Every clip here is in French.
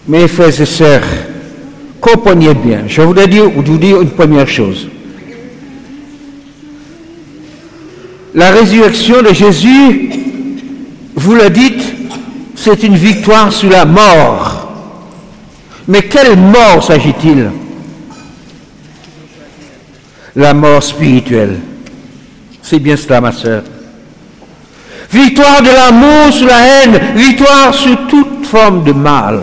Mes frères et sœurs, comprenez bien, je voudrais vous dire une première chose. La résurrection de Jésus, vous le dites, c'est une victoire sur la mort. Mais quelle mort s'agit-il? La mort spirituelle. C'est bien cela, ma sœur. Victoire de l'amour sur la haine, victoire sur toute forme de mal.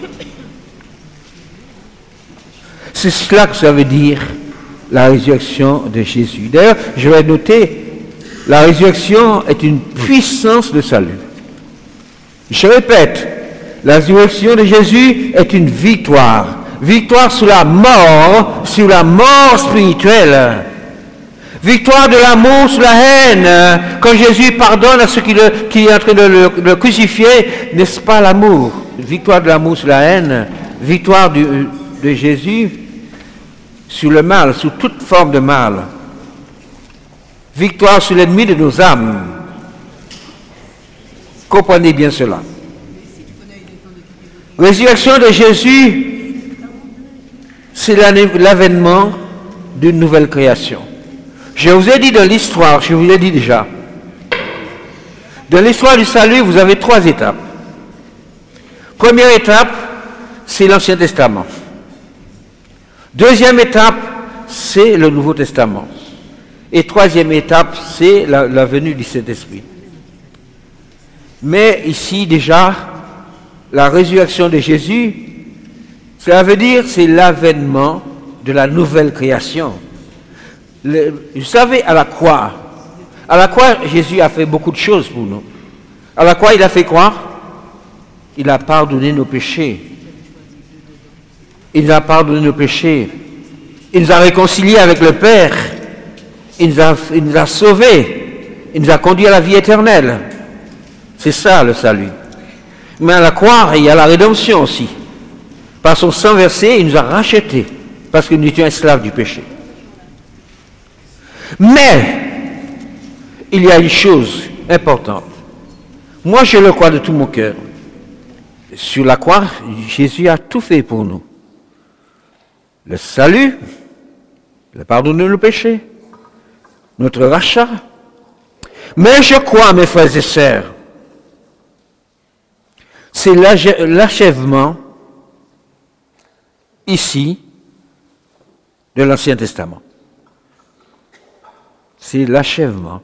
C'est cela que ça veut dire la résurrection de Jésus. D'ailleurs, je vais noter, la résurrection est une puissance de salut. Je répète, la résurrection de Jésus est une victoire. Victoire sur la mort spirituelle. Victoire de l'amour sur la haine. Quand Jésus pardonne à ceux qui est en train de le crucifier, n'est-ce pas l'amour? Victoire de l'amour sur la haine. Victoire de Jésus sur le mal, sur toute forme de mal. Victoire sur l'ennemi de nos âmes. Comprenez bien cela. Résurrection de Jésus, c'est l'avènement d'une nouvelle création. Je vous ai dit de l'histoire, je vous l'ai dit déjà. Dans l'histoire du salut, vous avez 3 étapes. Première étape, c'est l'Ancien Testament. Deuxième étape, c'est le Nouveau Testament. Et troisième étape, c'est la venue du Saint-Esprit. Mais ici, déjà, la résurrection de Jésus, cela veut dire c'est l'avènement de la nouvelle création. Vous savez, à la croix, Jésus a fait beaucoup de choses pour nous. À la croix, il a fait quoi? Il a pardonné nos péchés. Il nous a pardonné nos péchés. Il nous a réconciliés avec le Père. Il nous a sauvés. Il nous a conduits à la vie éternelle. C'est ça le salut. Mais à la croix, il y a la rédemption aussi. Par son sang versé, il nous a rachetés. Parce que nous étions esclaves du péché. Mais, il y a une chose importante. Moi, je le crois de tout mon cœur. Sur la croix, Jésus a tout fait pour nous. Le salut, le pardon de nos péchés, notre rachat. Mais je crois, mes frères et sœurs, c'est l'achèvement, ici, de l'Ancien Testament. C'est l'achèvement.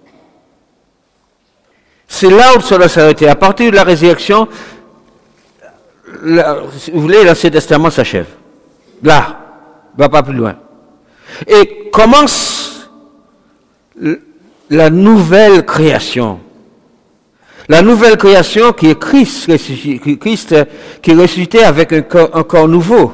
C'est là où ça doit s'arrêter. À partir de la résurrection, si vous voulez, l'Ancien Testament s'achève. Là, va pas plus loin. Et commence la nouvelle création. La nouvelle création qui est Christ qui est ressuscité avec un corps nouveau.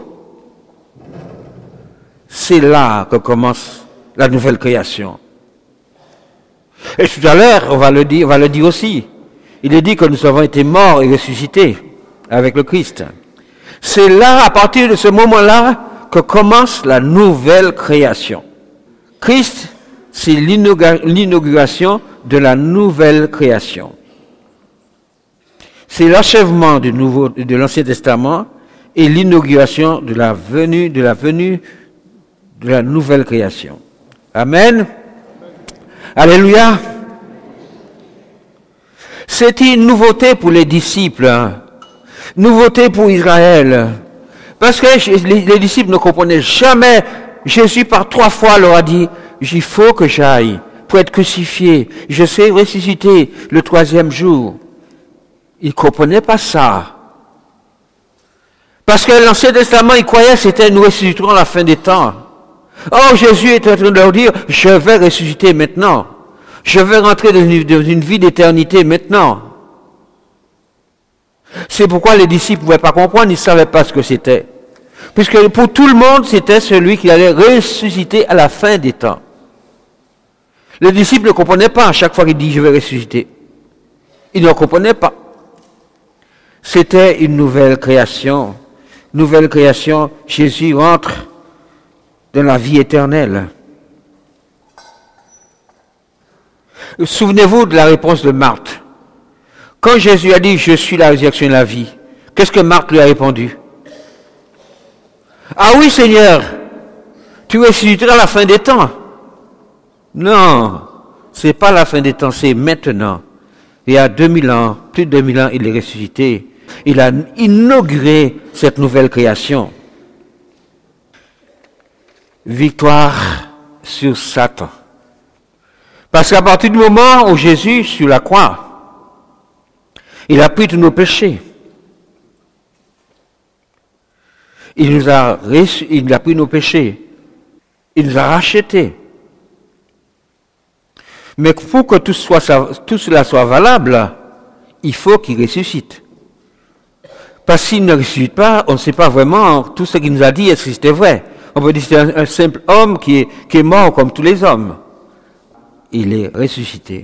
C'est là que commence la nouvelle création. Et tout à l'heure, on va le dire aussi. Il est dit que nous avons été morts et ressuscités avec le Christ. C'est là, à partir de ce moment-là, que commence la nouvelle création. Christ, c'est l'inauguration de la nouvelle création. C'est l'achèvement de l'Ancien Testament et l'inauguration de la venue de la nouvelle création. Amen. Alléluia. C'était une nouveauté pour les disciples, nouveauté pour Israël. Parce que les disciples ne comprenaient jamais. Jésus par 3 fois leur a dit, il faut que j'aille pour être crucifié. Je serai ressuscité le 3e jour. Ils ne comprenaient pas ça. Parce que l'Ancien Testament, ils croyaient que c'était nous ressusciterons à la fin des temps. Or, Jésus est en train de leur dire, je vais ressusciter maintenant. Je vais rentrer dans une vie d'éternité maintenant. C'est pourquoi les disciples ne pouvaient pas comprendre, ils ne savaient pas ce que c'était. Puisque pour tout le monde, c'était celui qui allait ressusciter à la fin des temps. Les disciples ne comprenaient pas à chaque fois qu'il dit, je vais ressusciter. Ils ne comprenaient pas. C'était une nouvelle création. Nouvelle création, Jésus entre dans la vie éternelle. Souvenez-vous de la réponse de Marthe. Quand Jésus a dit, je suis la résurrection et la vie, qu'est-ce que Marthe lui a répondu? Ah oui, Seigneur, tu ressusciteras à la fin des temps. Non, c'est pas la fin des temps, c'est maintenant. Il y a 2000 ans, plus de 2000 ans, il est ressuscité. Il a inauguré cette nouvelle création. Victoire sur Satan. Parce qu'à partir du moment où Jésus, sur la croix, il a pris tous nos péchés. Il a pris nos péchés. Il nous a rachetés. Mais pour que tout cela soit valable, il faut qu'il ressuscite. Parce qu'il ne ressuscite pas, on ne sait pas vraiment tout ce qu'il nous a dit, est-ce que c'était vrai. On peut dire que c'est un simple homme qui est mort comme tous les hommes. Il est ressuscité.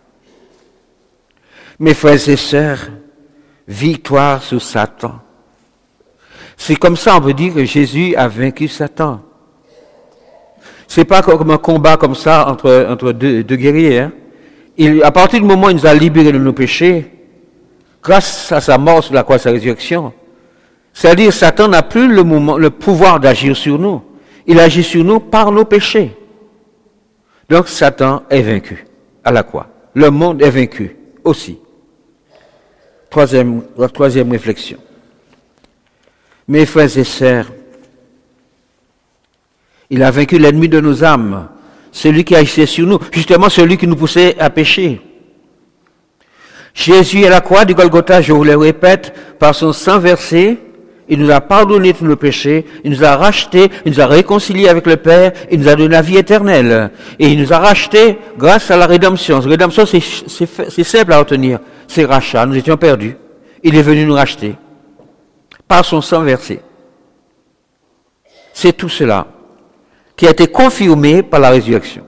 Mes frères et sœurs, victoire sur Satan. C'est comme ça, on peut dire que Jésus a vaincu Satan. C'est pas comme un combat comme ça entre deux guerriers. Hein. À partir du moment où il nous a libérés de nos péchés, grâce à sa mort sur la croix, sa résurrection, c'est-à-dire Satan n'a plus le pouvoir d'agir sur nous. Il agit sur nous par nos péchés. Donc Satan est vaincu à la croix. Le monde est vaincu aussi. Troisième réflexion. Mes frères et sœurs, il a vaincu l'ennemi de nos âmes, celui qui agissait sur nous, justement celui qui nous poussait à pécher. Jésus à la croix du Golgotha, je vous le répète, par son sang versé, il nous a pardonné tous nos péchés, il nous a rachetés, il nous a réconciliés avec le Père, il nous a donné la vie éternelle. Et il nous a rachetés grâce à la rédemption. La rédemption, c'est simple à retenir. C'est rachat, nous étions perdus. Il est venu nous racheter par son sang versé. C'est tout cela qui a été confirmé par la résurrection.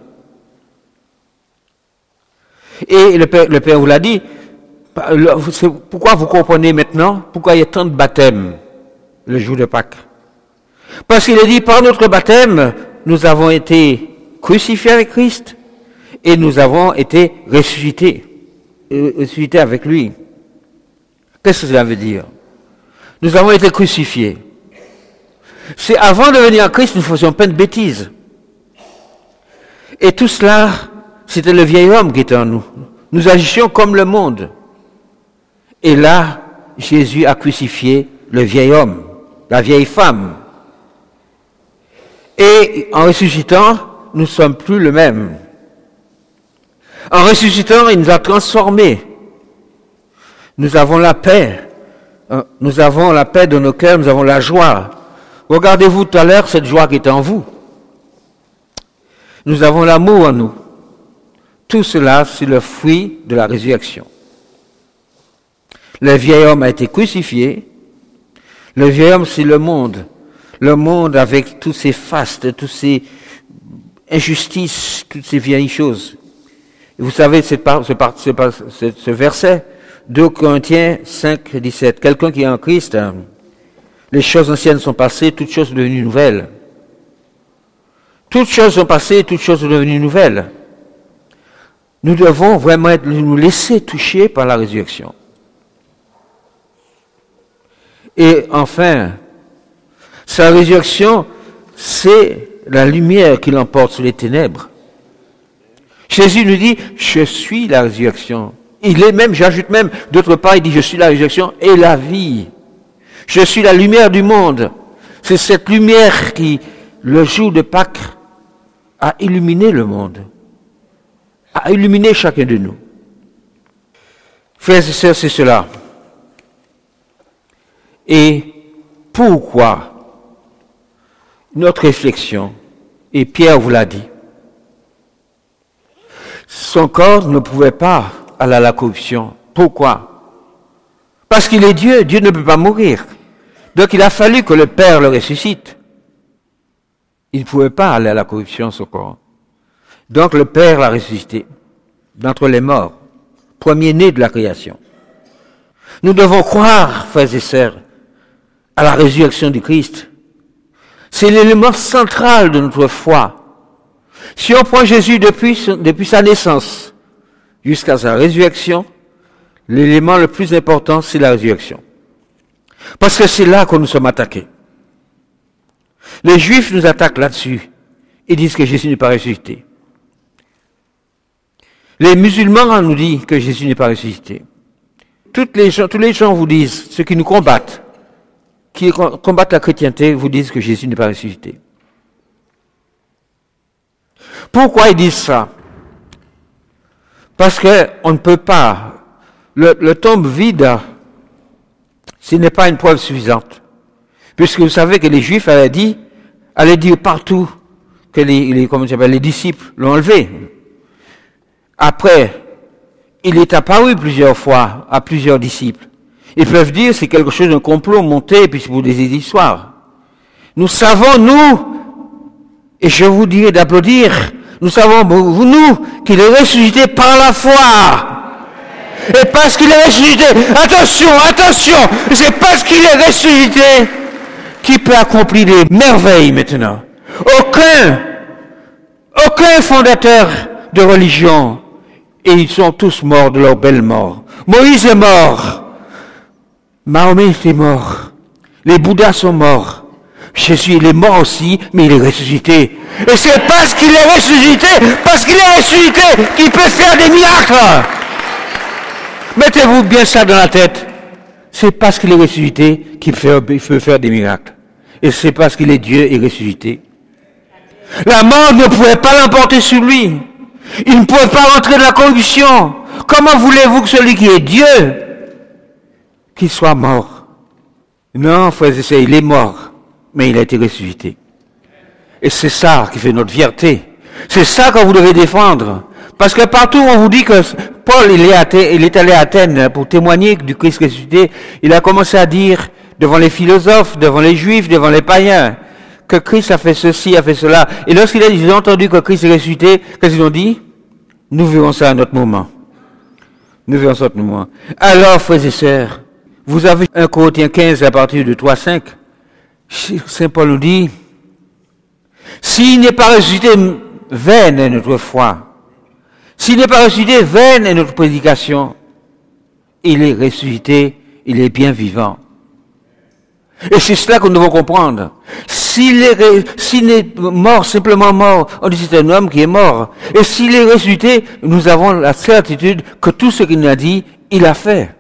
Et le Père vous l'a dit, pourquoi vous comprenez maintenant pourquoi il y a tant de baptêmes le jour de Pâques? Parce qu'il est dit, par notre baptême, nous avons été crucifiés avec Christ et nous avons été ressuscités avec lui. Qu'est-ce que cela veut dire? Nous avons été crucifiés. C'est avant de venir à Christ, nous faisions plein de bêtises. Et tout cela, c'était le vieil homme qui était en nous. Nous agissions comme le monde. Et là, Jésus a crucifié le vieil homme, la vieille femme. Et en ressuscitant, nous ne sommes plus le même. En ressuscitant, il nous a transformés. Nous avons la paix. Nous avons la paix de nos cœurs, nous avons la joie. Regardez-vous tout à l'heure cette joie qui est en vous. Nous avons l'amour en nous. Tout cela, c'est le fruit de la résurrection. Le vieil homme a été crucifié. Le vieil homme, c'est le monde. Le monde avec tous ses fastes, toutes ces injustices, toutes ces vieilles choses. Et vous savez, ce verset, 2 Corinthiens 5, 17. Quelqu'un qui est en Christ, les choses anciennes sont passées, toutes choses sont devenues nouvelles. Toutes choses sont passées, toutes choses sont devenues nouvelles. Nous devons vraiment nous laisser toucher par la résurrection. Et enfin, sa résurrection, c'est la lumière qui l'emporte sur les ténèbres. Jésus nous dit, je suis la résurrection. Il est même, j'ajoute même, d'autre part, il dit, je suis la résurrection et la vie. Je suis la lumière du monde. C'est cette lumière qui, le jour de Pâques, a illuminé le monde, a illuminé chacun de nous. Frères et sœurs, c'est cela. Et pourquoi notre réflexion, et Pierre vous l'a dit, son corps ne pouvait pas aller à la corruption. Pourquoi? Parce qu'il est Dieu, Dieu ne peut pas mourir. Donc il a fallu que le Père le ressuscite. Il ne pouvait pas aller à la corruption, son corps. Donc le Père l'a ressuscité d'entre les morts, premier-né de la création. Nous devons croire, frères et sœurs, à la résurrection du Christ. C'est l'élément central de notre foi. Si on prend Jésus depuis sa naissance jusqu'à sa résurrection, l'élément le plus important, c'est la résurrection. Parce que c'est là que nous sommes attaqués. Les Juifs nous attaquent là-dessus. Ils disent que Jésus n'est pas ressuscité. Les musulmans nous disent que Jésus n'est pas ressuscité. Tous les gens vous disent, ceux qui nous combattent, qui combattent la chrétienté, vous disent que Jésus n'est pas ressuscité. Pourquoi ils disent ça? Parce qu'on ne peut pas. Le tombe vide, ce n'est pas une preuve suffisante. Puisque vous savez que les Juifs allaient dire partout que les disciples l'ont enlevé. Après, il est apparu plusieurs fois à plusieurs disciples. Ils peuvent dire c'est quelque chose d'un complot monté, puis c'est pour des histoires. Nous savons, nous, et je vous dirai d'applaudir, nous savons, nous, qu'il est ressuscité par la foi. Et parce qu'il est ressuscité, attention, c'est parce qu'il est ressuscité qu'il peut accomplir des merveilles maintenant. Aucun fondateur de religion, et ils sont tous morts de leur belle mort. Moïse est mort. Mahomet est mort. Les Bouddhas sont morts. Jésus, il est mort aussi, mais il est ressuscité. Et c'est parce qu'il est ressuscité, qu'il peut faire des miracles. Mettez-vous bien ça dans la tête. C'est parce qu'il est ressuscité qu'il peut faire des miracles. Et c'est parce qu'il est Dieu et ressuscité. La mort ne pouvait pas l'emporter sur lui. Il ne pouvait pas rentrer dans la corruption. Comment voulez-vous que celui qui est Dieu, qu'il soit mort? Non, frères et sœurs, il est mort, mais il a été ressuscité. Et c'est ça qui fait notre fierté. C'est ça que vous devez défendre. Parce que partout on vous dit que Paul, il est allé à Athènes pour témoigner du Christ ressuscité. Il a commencé à dire devant les philosophes, devant les juifs, devant les païens, que Christ a fait ceci, a fait cela. Et lorsqu'ils ont entendu que Christ est ressuscité, qu'est-ce qu'ils ont dit? Nous verrons ça à notre moment. Nous verrons ça à notre moment. Alors, frères et sœurs, vous avez 1 Corinthiens 15 à partir de 3-5. Saint Paul nous dit, s'il n'est pas ressuscité, vaine est notre foi. S'il n'est pas ressuscité, vaine est notre prédication. Il est ressuscité, il est bien vivant. Et c'est cela que nous devons comprendre. S'il est mort, simplement mort, on dit c'est un homme qui est mort. Et s'il est ressuscité, nous avons la certitude que tout ce qu'il nous a dit, il a fait.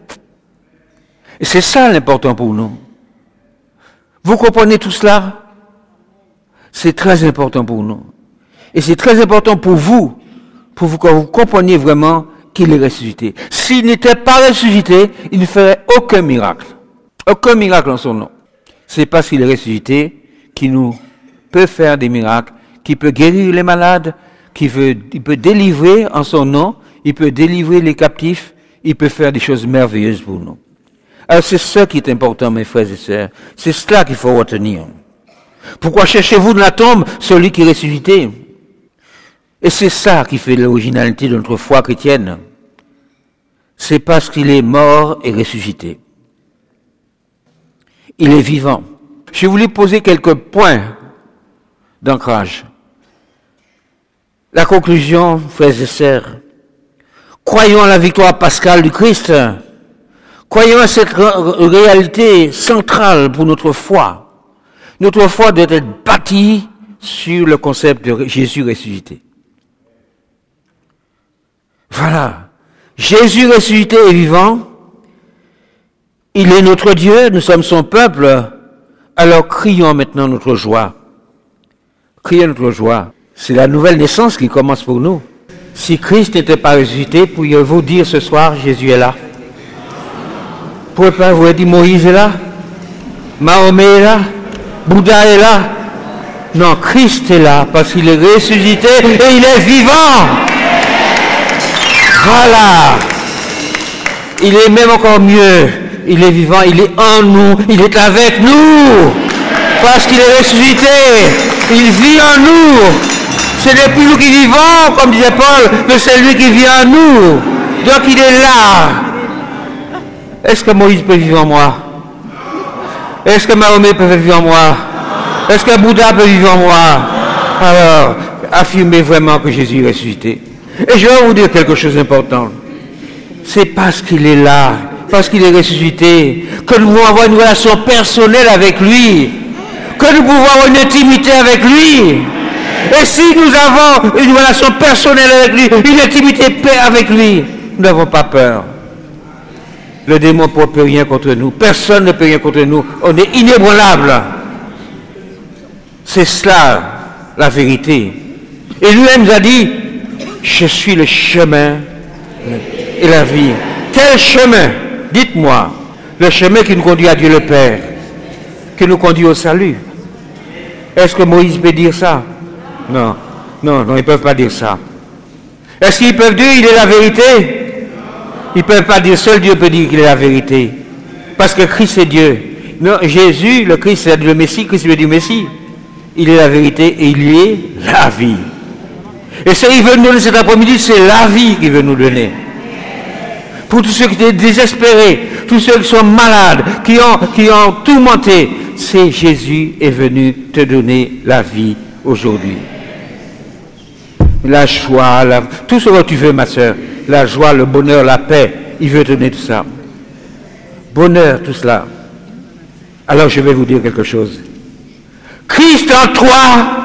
Et c'est ça l'important pour nous. Vous comprenez tout cela? C'est très important pour nous. Et c'est très important pour vous que vous compreniez vraiment qu'il est ressuscité. S'il n'était pas ressuscité, il ne ferait aucun miracle. Aucun miracle en son nom. C'est parce qu'il est ressuscité qu'il nous peut faire des miracles, qu'il peut guérir les malades, il peut délivrer en son nom, il peut délivrer les captifs, il peut faire des choses merveilleuses pour nous. Alors c'est ça qui est important, mes frères et sœurs. C'est cela qu'il faut retenir. Pourquoi cherchez-vous dans la tombe celui qui est ressuscité? Et c'est ça qui fait l'originalité de notre foi chrétienne. C'est parce qu'il est mort et ressuscité. Il est vivant. Je voulais poser quelques points d'ancrage. La conclusion, frères et sœurs, croyons à la victoire pascale du Christ. Croyons à cette réalité centrale pour notre foi. Notre foi doit être bâtie sur le concept de Jésus ressuscité. Voilà. Jésus ressuscité et vivant. Il est notre Dieu, nous sommes son peuple. Alors crions maintenant notre joie. Crions notre joie. C'est la nouvelle naissance qui commence pour nous. Si Christ n'était pas ressuscité, pourriez-vous dire ce soir, Jésus est là? Pourriez pas vous dire Moïse est là? Mahomet est là? Bouddha est là? Non, Christ est là parce qu'il est ressuscité et il est vivant. Voilà. Il est même encore mieux. Il est vivant, il est en nous, il est avec nous. Parce qu'il est ressuscité. Il vit en nous. Ce n'est plus nous qui vivons, comme disait Paul, mais c'est lui qui vit en nous. Donc il est là. Est-ce que Moïse peut vivre en moi? Est-ce que Mahomet peut vivre en moi? Est-ce que Bouddha peut vivre en moi? Alors, affirmez vraiment que Jésus est ressuscité. Et je vais vous dire quelque chose d'important. C'est parce qu'il est là, parce qu'il est ressuscité, que nous pouvons avoir une relation personnelle avec lui, que nous pouvons avoir une intimité avec lui. Et si nous avons une relation personnelle avec lui, une intimité paix avec lui, nous n'avons pas peur. Le démon ne peut rien contre nous. Personne ne peut rien contre nous. On est inébranlable. C'est cela, la vérité. Et lui-même nous a dit, je suis le chemin et la vie. Quel chemin? Dites-moi. Le chemin qui nous conduit à Dieu le Père, qui nous conduit au salut. Est-ce que Moïse peut dire ça? Non, non, non, ils ne peuvent pas dire ça. Est-ce qu'ils peuvent dire il est la vérité? Ils ne peuvent pas dire, seul Dieu peut dire qu'il est la vérité. Parce que Christ est Dieu. Non, Jésus, le Christ, c'est le Messie, Christ veut dire Messie. Il est la vérité et il est la vie. Et ce qu'il veut nous donner cet après-midi, c'est la vie qu'il veut nous donner. Pour tous ceux qui étaient désespérés, tous ceux qui sont malades, qui ont tourmenté, c'est Jésus est venu te donner la vie aujourd'hui. La joie, tout ce que tu veux, ma soeur, la joie, le bonheur, la paix, il veut te donner tout ça. Bonheur, tout cela. Alors je vais vous dire quelque chose. Christ en toi,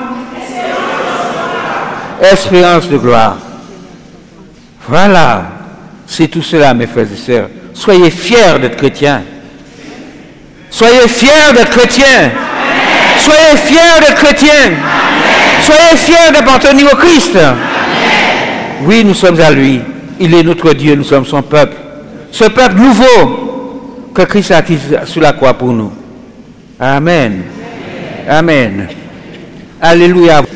espérance de gloire. Voilà. C'est tout cela, mes frères et sœurs. Soyez fiers d'être chrétiens. Soyez fiers d'être chrétiens. Soyez fiers d'être chrétiens. Soyez fiers d'appartenir au Christ. Oui, nous sommes à lui. Il est notre Dieu, nous sommes son peuple. Ce peuple nouveau que Christ a acquis sur la croix pour nous. Amen. Amen. Alléluia.